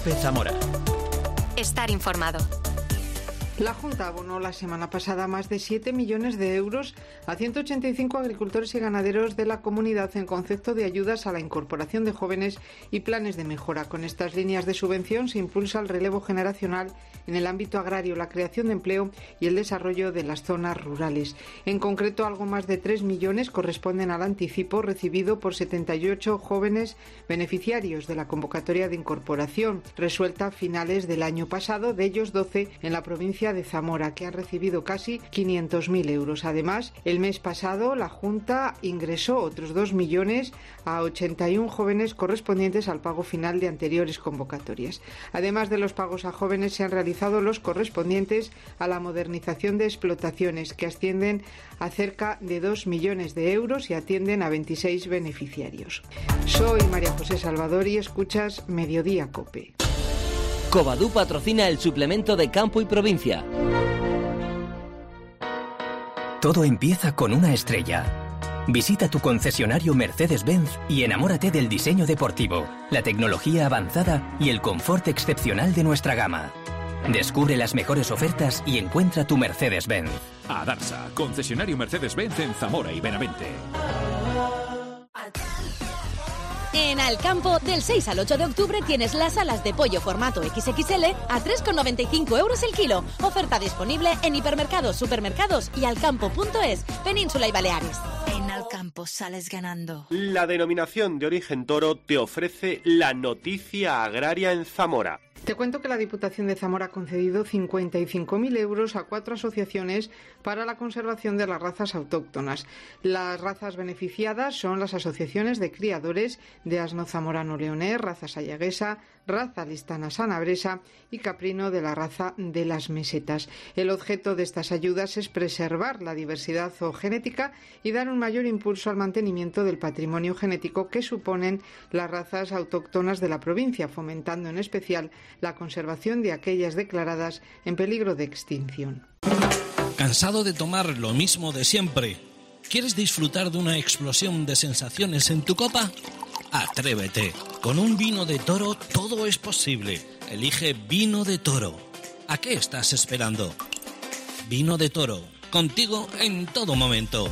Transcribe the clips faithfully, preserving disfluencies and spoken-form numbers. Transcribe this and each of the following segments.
COPE Zamora. Estar informado. La Junta abonó la semana pasada más de siete millones de euros a ciento ochenta y cinco agricultores y ganaderos de la comunidad en concepto de ayudas a la incorporación de jóvenes y planes de mejora. Con estas líneas de subvención se impulsa el relevo generacional en el ámbito agrario, la creación de empleo y el desarrollo de las zonas rurales. En concreto, algo más de tres millones corresponden al anticipo recibido por setenta y ocho jóvenes beneficiarios de la convocatoria de incorporación, resuelta a finales del año pasado, de ellos doce en la provincia de Zamora, que han recibido casi quinientos mil euros. Además, el mes pasado la Junta ingresó otros dos millones a ochenta y uno jóvenes correspondientes al pago final de anteriores convocatorias. Además de los pagos a jóvenes, se han realizado los correspondientes a la modernización de explotaciones, que ascienden a cerca de dos millones de euros y atienden a veintiséis beneficiarios. Soy María José Salvador y escuchas Mediodía COPE. Covadú patrocina el suplemento de Campo y Provincia. Todo empieza con una estrella. Visita tu concesionario Mercedes-Benz y enamórate del diseño deportivo, la tecnología avanzada y el confort excepcional de nuestra gama. Descubre las mejores ofertas y encuentra tu Mercedes-Benz. Adarsa, concesionario Mercedes-Benz en Zamora y Benavente. En Alcampo, del seis al ocho de octubre tienes las alas de pollo formato equis equis ele a tres con noventa y cinco euros el kilo. Oferta disponible en hipermercados, supermercados y alcampo punto es, Península y Baleares. En Alcampo sales ganando. La denominación de origen toro te ofrece la noticia agraria en Zamora. Te cuento que la Diputación de Zamora ha concedido cincuenta y cinco mil euros a cuatro asociaciones para la conservación de las razas autóctonas. Las razas beneficiadas son las asociaciones de criadores de asno zamorano leonés, raza sayaguesa, raza listana sanabresa y caprino de la raza de las mesetas. El objeto de estas ayudas es preservar la diversidad zoogenética y dar un mayor impulso al mantenimiento del patrimonio genético que suponen las razas autóctonas de la provincia, fomentando en especial la conservación de aquellas declaradas en peligro de extinción. ¿Cansado de tomar lo mismo de siempre? ¿Quieres disfrutar de una explosión de sensaciones en tu copa? Atrévete. Con un vino de toro todo es posible. Elige Vino de Toro. ¿A qué estás esperando? Vino de Toro. Contigo en todo momento.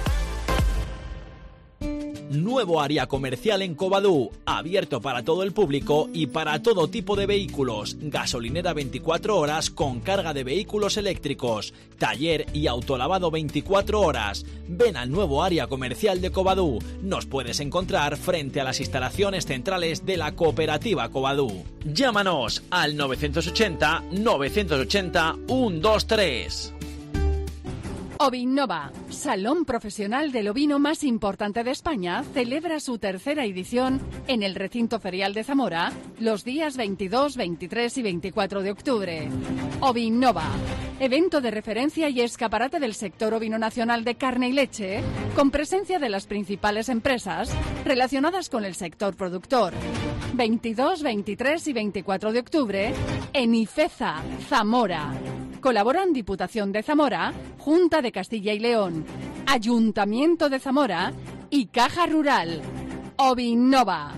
Nuevo área comercial en Covadú, abierto para todo el público y para todo tipo de vehículos. Gasolinera veinticuatro horas con carga de vehículos eléctricos. Taller y autolavado veinticuatro horas. Ven al nuevo área comercial de Covadú. Nos puedes encontrar frente a las instalaciones centrales de la cooperativa Covadú. Llámanos al novecientos ochenta, novecientos ochenta, ciento veintitrés. Ovinnova, salón profesional del ovino más importante de España, celebra su tercera edición en el recinto ferial de Zamora los días veintidós, veintitrés y veinticuatro de octubre. Ovinnova, evento de referencia y escaparate del sector ovino nacional de carne y leche, con presencia de las principales empresas relacionadas con el sector productor. veintidós, veintitrés y veinticuatro de octubre en Ifeza, Zamora. Colaboran Diputación de Zamora, Junta de Castilla y León, Ayuntamiento de Zamora y Caja Rural. Ovinnova.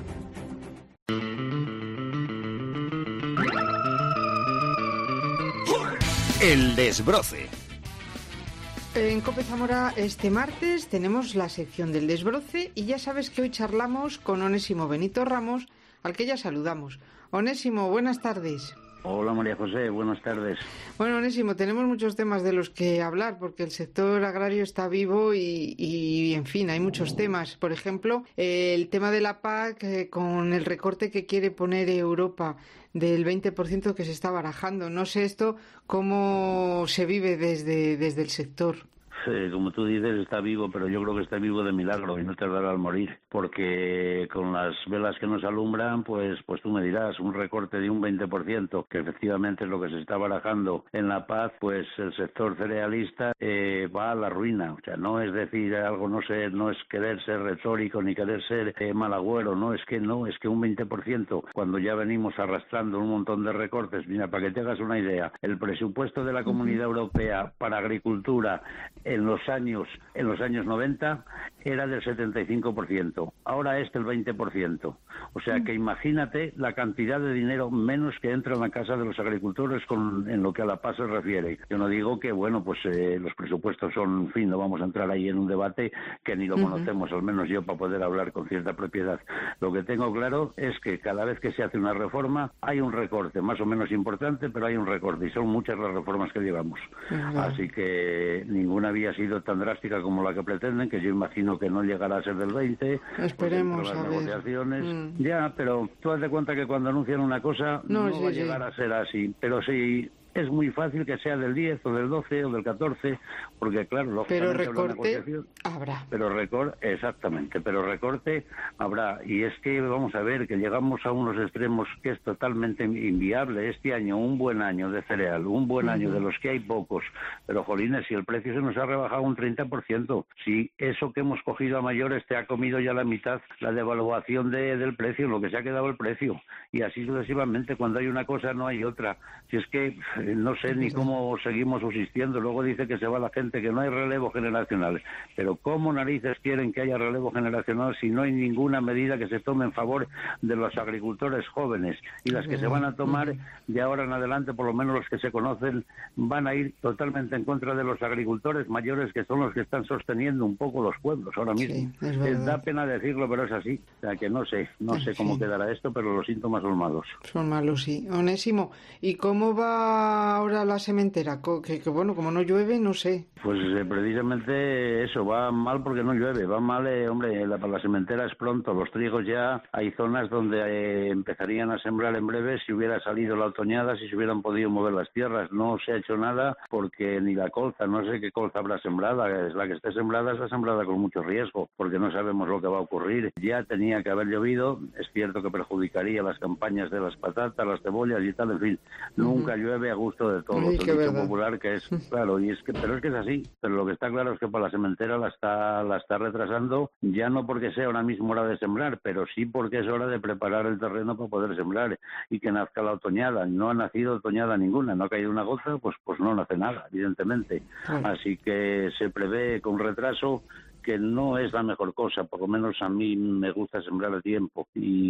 El desbroce. En COPE Zamora este martes tenemos la sección del desbroce y ya sabes que hoy charlamos con Onésimo Benito Ramos, al que ya saludamos. Onésimo, buenas tardes. Hola María José, buenas tardes. Bueno, Onésimo, tenemos muchos temas de los que hablar porque el sector agrario está vivo y, y en fin, hay muchos temas. Por ejemplo, eh, el tema de la P A C eh, con el recorte que quiere poner Europa del veinte por ciento que se está barajando. No sé esto cómo se vive desde, desde el sector. Eh, como tú dices, está vivo, pero yo creo que está vivo de milagro y no tardará al morir, porque con las velas que nos alumbran, pues pues tú me dirás, un recorte de un veinte por ciento, que efectivamente es lo que se está barajando en La Paz, pues el sector cerealista eh, va a la ruina. O sea, no es decir algo, no sé, no es querer ser retórico ni querer ser eh, malagüero, no, es que no, es que un veinte por ciento, cuando ya venimos arrastrando un montón de recortes. Mira, para que te hagas una idea, el presupuesto de la Comunidad Europea para agricultura en los años en los años noventa era del setenta y cinco por ciento, ahora es del veinte por ciento. O sea que imagínate la cantidad de dinero menos que entra en la casa de los agricultores con, en lo que a la paz se refiere. Yo no digo que, bueno, pues eh, los presupuestos son, en fin, no vamos a entrar ahí en un debate que ni lo uh-huh. conocemos, al menos yo, para poder hablar con cierta propiedad. Lo que tengo claro es que cada vez que se hace una reforma hay un recorte, más o menos importante, pero hay un recorte, y son muchas las reformas que llevamos. Uh-huh. Así que ninguna había sido tan drástica como la que pretenden, que yo imagino que no llegará a ser del veinte. Esperemos las a negociaciones. ver. Mm. Ya, pero tú haz de cuenta que cuando anuncian una cosa no, no sí, va a llegar sí. a ser así. Pero sí, es muy fácil que sea del diez o del doce o del catorce, porque claro, pero recorte habrá. Pero recorte, exactamente, pero recorte habrá. Y es que vamos a ver que llegamos a unos extremos que es totalmente inviable. Este año, un buen año de cereal, un buen uh-huh. año de los que hay pocos, pero jolines, si el precio se nos ha rebajado un treinta por ciento, si eso que hemos cogido a mayores te ha comido ya la mitad, la devaluación de, del precio, lo que se ha quedado el precio, y así sucesivamente, cuando hay una cosa no hay otra. Si es que no sé ni cómo seguimos subsistiendo. Luego dice que se va la gente, que no hay relevo generacional. Pero ¿cómo narices quieren que haya relevo generacional si no hay ninguna medida que se tome en favor de los agricultores jóvenes? Y las que se van a tomar de ahora en adelante, por lo menos los que se conocen, van a ir totalmente en contra de los agricultores mayores, que son los que están sosteniendo un poco los pueblos ahora mismo. Sí, es es, da pena decirlo, pero es así. O sea que no sé, no sé cómo quedará esto, pero los síntomas son malos. Son malos, sí. Onésimo, ¿y cómo va ahora la sementera? Que, que bueno, como no llueve, no sé. Pues eh, precisamente eso, va mal porque no llueve, va mal, eh, hombre, la, la sementera es pronto, los trigos ya, hay zonas donde eh, empezarían a sembrar en breve si hubiera salido la otoñada, si se hubieran podido mover las tierras. No se ha hecho nada porque ni la colza, no sé qué colza habrá sembrada, es la que esté sembrada, está sembrada con mucho riesgo, porque no sabemos lo que va a ocurrir. Ya tenía que haber llovido, es cierto que perjudicaría las campañas de las patatas, las cebollas y tal, en fin, uh-huh. nunca llueve a gusto de todos. Ay, el dicho popular que es claro, y es que pero es que es así, pero lo que está claro es que para la sementera la está la está retrasando, ya no porque sea ahora mismo hora de sembrar, pero sí porque es hora de preparar el terreno para poder sembrar y que nazca la otoñada. No ha nacido otoñada ninguna, no ha caído una gota, pues pues no nace nada, evidentemente. Ay. Así que se prevé con retraso, que no es la mejor cosa, por lo menos a mí me gusta sembrar a tiempo,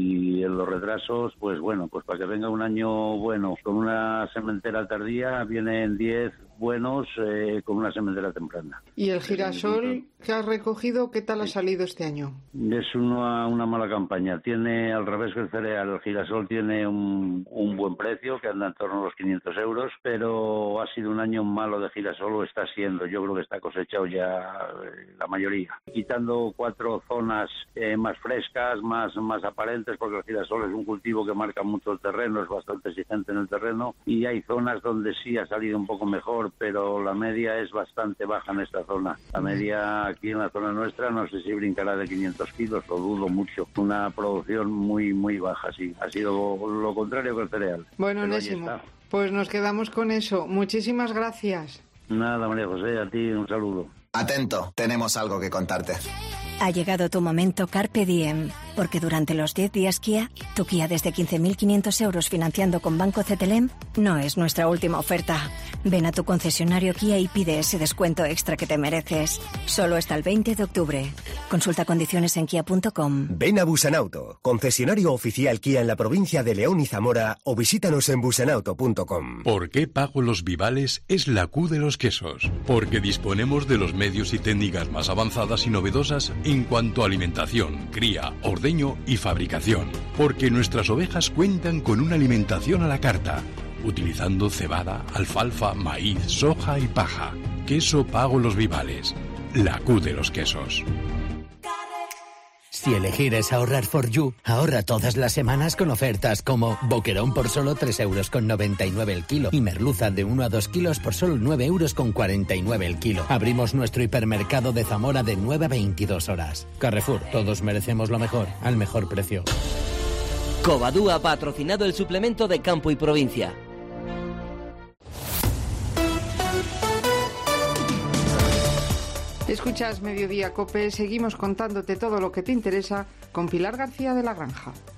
y en los retrasos, pues bueno, pues para que venga un año bueno con una sementera tardía, vienen diez buenos eh, con una sementera temprana. ¿Y el girasol que has recogido, qué tal ha salido este año? Es una, una mala campaña, tiene al revés que el cereal, el girasol tiene un, un buen precio, que anda en torno a los quinientos euros, pero ha sido un año malo de girasol, o está siendo, yo creo que está cosechado ya eh, la mayoría. Quitando cuatro zonas eh, más frescas, más, más aparentes, porque el girasol es un cultivo que marca mucho el terreno, es bastante exigente en el terreno, y hay zonas donde sí ha salido un poco mejor, pero la media es bastante baja en esta zona. La media aquí en la zona nuestra no sé si brincará de quinientos kilos, lo dudo mucho. Una producción muy, muy baja, sí. Ha sido lo contrario que el cereal. Bueno, Onésimo, pues nos quedamos con eso. Muchísimas gracias. Nada, María José, a ti un saludo. Atento, tenemos algo que contarte. Ha llegado tu momento Carpe Diem, porque durante los diez días Kia, tu Kia desde quince mil quinientos euros financiando con Banco C T L M, no es nuestra última oferta. Ven a tu concesionario Kia y pide ese descuento extra que te mereces. Solo hasta el veinte de octubre. Consulta condiciones en kia punto com. Ven a Busanauto, concesionario oficial Kia en la provincia de León y Zamora, o visítanos en busanauto punto com. ¿Por qué pago los Vivales? Es la Q de los quesos. Porque disponemos de los medios y técnicas más avanzadas y novedosas en cuanto a alimentación, cría, ordeño y fabricación. Porque nuestras ovejas cuentan con una alimentación a la carta, utilizando cebada, alfalfa, maíz, soja y paja. Queso Pago Los Vivales, la Q de los quesos. Si elegir es ahorrar for you, ahorra todas las semanas con ofertas como boquerón por solo tres euros con noventa y nueve el kilo y merluza de uno a dos kilos por solo nueve euros con cuarenta y nueve el kilo. Abrimos nuestro hipermercado de Zamora de nueve a veintidós horas. Carrefour, todos merecemos lo mejor, al mejor precio. Covadú ha patrocinado el suplemento de Campo y Provincia. Escuchas Mediodía COPE, seguimos contándote todo lo que te interesa con Pilar García de la Granja.